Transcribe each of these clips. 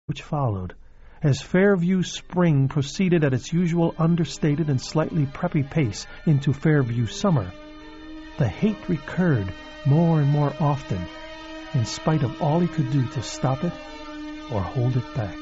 which followed, as Fairview spring proceeded at its usual understated and slightly preppy pace into Fairview summer, the hate recurred more and more often, in spite of all he could do to stop it or hold it back.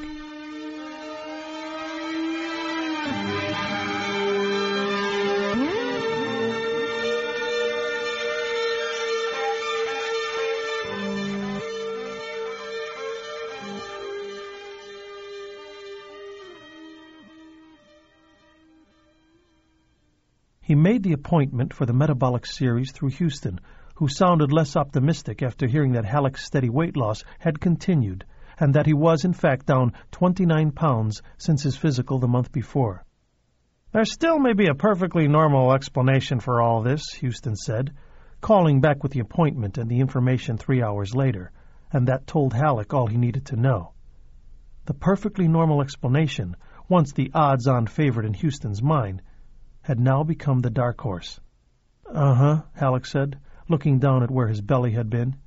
He made the appointment for the metabolic series through Houston, who sounded less optimistic after hearing that Halleck's steady weight loss had continued, and that he was, in fact, down 29 pounds since his physical the month before. "There still may be a perfectly normal explanation for all this," Houston said, calling back with the appointment and the information 3 hours later, and that told Halleck all he needed to know. The perfectly normal explanation, once the odds-on favorite in Houston's mind, had now become the dark horse. "Uh-huh," Halleck said, looking down at where his belly had been.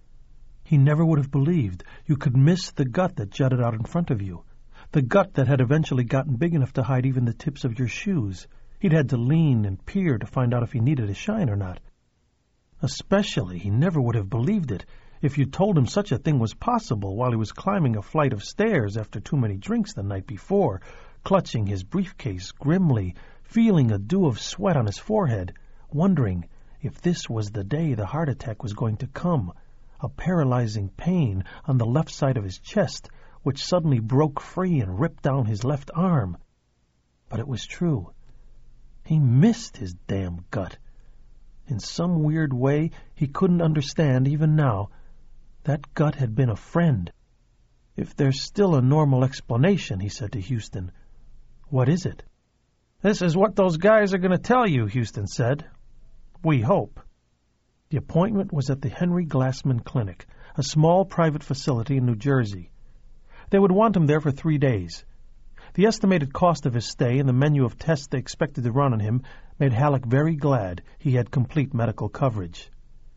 He never would have believed you could miss the gut that jutted out in front of you, the gut that had eventually gotten big enough to hide even the tips of your shoes. He'd had to lean and peer to find out if he needed a shine or not. Especially, he never would have believed it if you told him such a thing was possible while he was climbing a flight of stairs after too many drinks the night before, clutching his briefcase grimly, feeling a dew of sweat on his forehead, wondering if this was the day the heart attack was going to come, a paralyzing pain on the left side of his chest, which suddenly broke free and ripped down his left arm. But it was true. He missed his damn gut. In some weird way he couldn't understand even now, that gut had been a friend. "If there's still a normal explanation," he said to Houston, "what is it?" "This is what those guys are going to tell you," Houston said. "We hope." The appointment was at the Henry Glassman Clinic, a small private facility in New Jersey. They would want him there for 3 days. The estimated cost of his stay and the menu of tests they expected to run on him made Halleck very glad he had complete medical coverage.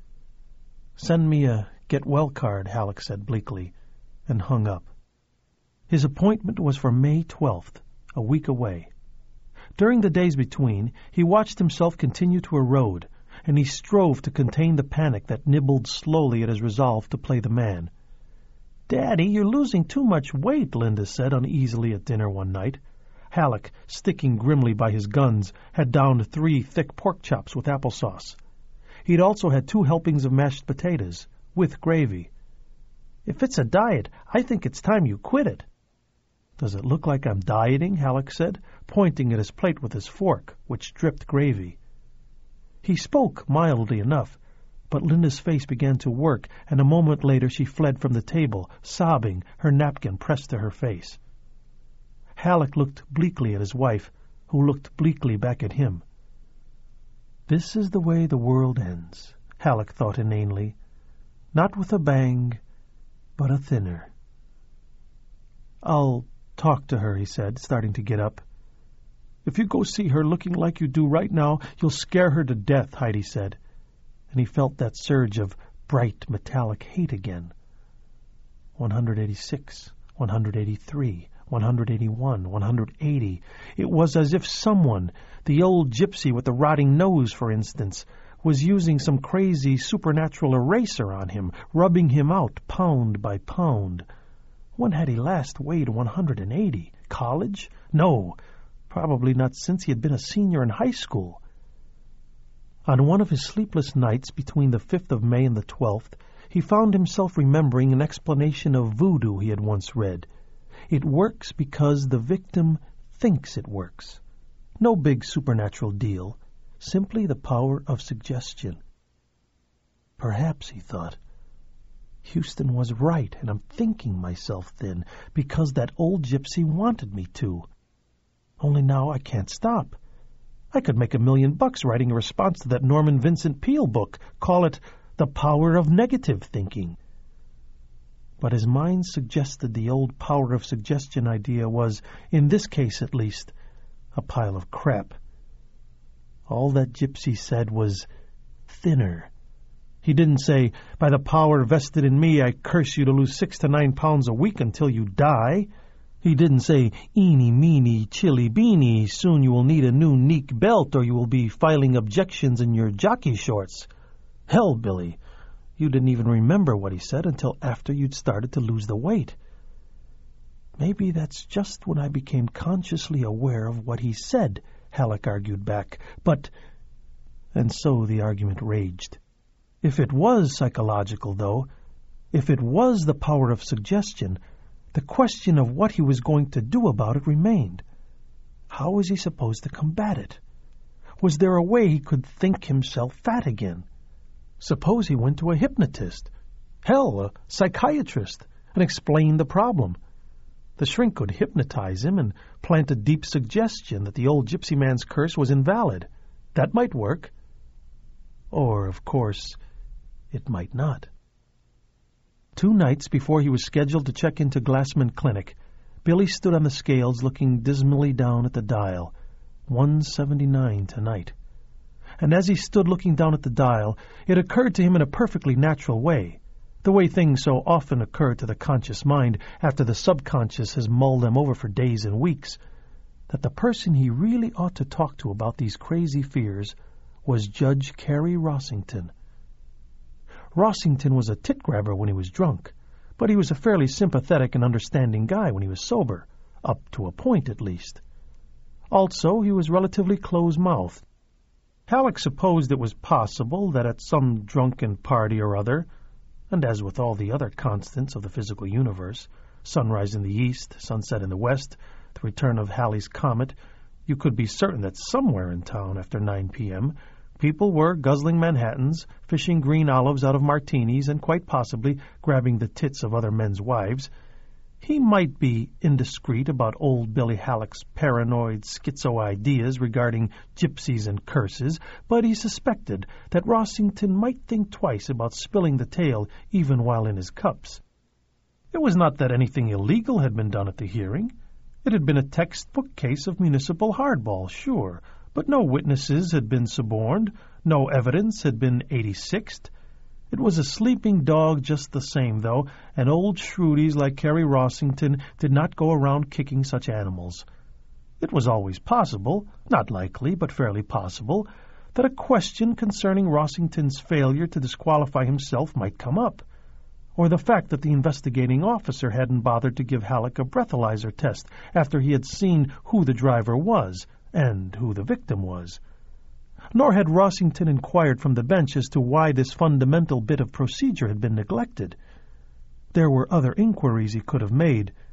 "Send me a get-well card," Halleck said bleakly, and hung up. His appointment was for May 12th, a week away. During the days between, he watched himself continue to erode, and he strove to contain the panic that nibbled slowly at his resolve to play the man. "Daddy, you're losing too much weight," Linda said uneasily at dinner one night. Halleck, sticking grimly by his guns, had downed 3 thick pork chops with applesauce. He'd also had 2 helpings of mashed potatoes, with gravy. "If it's a diet, I think it's time you quit it." "Does it look like I'm dieting?" Halleck said, pointing at his plate with his fork, which dripped gravy. He spoke mildly enough, but Linda's face began to work, and a moment later she fled from the table, sobbing, her napkin pressed to her face. Halleck looked bleakly at his wife, who looked bleakly back at him. This is the way the world ends, Halleck thought inanely. Not with a bang, but a thinner. "I'll talk to her," he said, starting to get up. "If you go see her looking like you do right now, you'll scare her to death," Heidi said, and he felt that surge of bright, metallic hate again. 186, 183, 181, 180. It was as if someone, the old gypsy with the rotting nose, for instance, was using some crazy supernatural eraser on him, rubbing him out pound by pound. When had he last weighed 180? College? No, probably not since he had been a senior in high school. On one of his sleepless nights between the 5th of May and the 12th, he found himself remembering an explanation of voodoo he had once read. It works because the victim thinks it works. No big supernatural deal, simply the power of suggestion. Perhaps, he thought, Houston was right, and I'm thinking myself thin because that old gypsy wanted me to. Only now I can't stop. I could make $1 million writing a response to that Norman Vincent Peale book, call it The Power of Negative Thinking. But his mind suggested the old power of suggestion idea was, in this case at least, a pile of crap. All that gypsy said was thinner, He didn't say, "By the power vested in me, I curse you to lose 6 to 9 pounds a week until you die." He didn't say, "Eeny, meeny, chilly beany, soon you will need a new neck belt or you will be filing objections in your jockey shorts." Hell, Billy, you didn't even remember what he said until after you'd started to lose the weight. Maybe that's just when I became consciously aware of what he said, Halleck argued back. But... And so the argument raged. If it was psychological, though, if it was the power of suggestion, the question of what he was going to do about it remained. How was he supposed to combat it? Was there a way he could think himself fat again? Suppose he went to a hypnotist, hell, a psychiatrist, and explained the problem. The shrink could hypnotize him and plant a deep suggestion that the old gypsy man's curse was invalid. That might work. Or, of course, it might not. 2 nights before he was scheduled to check into Glassman Clinic, Billy stood on the scales looking dismally down at the dial. 179 tonight. And as he stood looking down at the dial, it occurred to him in a perfectly natural way, the way things so often occur to the conscious mind after the subconscious has mulled them over for days and weeks, that the person he really ought to talk to about these crazy fears was Judge Carey Rossington. Rossington was a tit-grabber when he was drunk, but he was a fairly sympathetic and understanding guy when he was sober, up to a point at least. Also, he was relatively close-mouthed. Halleck supposed it was possible that at some drunken party or other, and as with all the other constants of the physical universe, sunrise in the east, sunset in the west, the return of Halley's Comet, you could be certain that somewhere in town after 9 p.m., people were guzzling Manhattans, fishing green olives out of martinis, and quite possibly grabbing the tits of other men's wives. He might be indiscreet about old Billy Halleck's paranoid schizo ideas regarding gypsies and curses, but he suspected that Rossington might think twice about spilling the tale even while in his cups. It was not that anything illegal had been done at the hearing. It had been a textbook case of municipal hardball, sure, but no witnesses had been suborned, no evidence had been 86'd. It was a sleeping dog just the same, though, and old shrewdies like Carey Rossington did not go around kicking such animals. It was always possible, not likely, but fairly possible, that a question concerning Rossington's failure to disqualify himself might come up, or the fact that the investigating officer hadn't bothered to give Halleck a breathalyzer test after he had seen who the driver was and who the victim was. Nor had Rossington inquired from the bench as to why this fundamental bit of procedure had been neglected. There were other inquiries he could have made,